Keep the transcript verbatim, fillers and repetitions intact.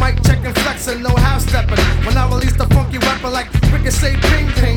mic checking, flexing, no half stepping. When I release the funky weapon like ricochet, ping ping.